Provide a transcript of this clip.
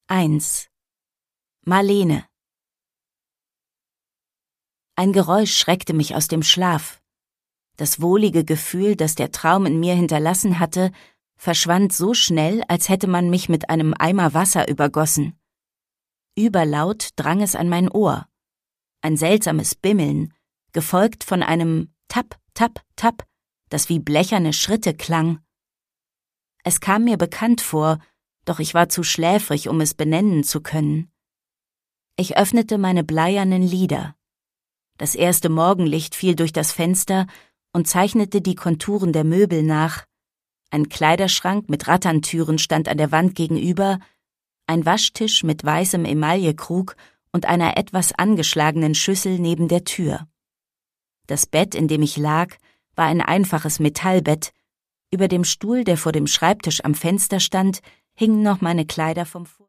1. Marlene. Ein Geräusch schreckte mich aus dem Schlaf. Das wohlige Gefühl, das der Traum in mir hinterlassen hatte, verschwand so schnell, als hätte man mich mit einem Eimer Wasser übergossen. Überlaut drang es an mein Ohr. Ein seltsames Bimmeln, gefolgt von einem Tap, Tap, Tap, das wie blecherne Schritte klang. Es kam mir bekannt vor, doch ich war zu schläfrig, um es benennen zu können. Ich öffnete meine bleiernen Lider. Das erste Morgenlicht fiel durch das Fenster und zeichnete die Konturen der Möbel nach. Ein Kleiderschrank mit Ratterntüren stand an der Wand gegenüber, ein Waschtisch mit weißem Emaillekrug und einer etwas angeschlagenen Schüssel neben der Tür. Das Bett, in dem ich lag, war ein einfaches Metallbett. Über dem Stuhl, der vor dem Schreibtisch am Fenster stand, hingen noch meine Kleider vom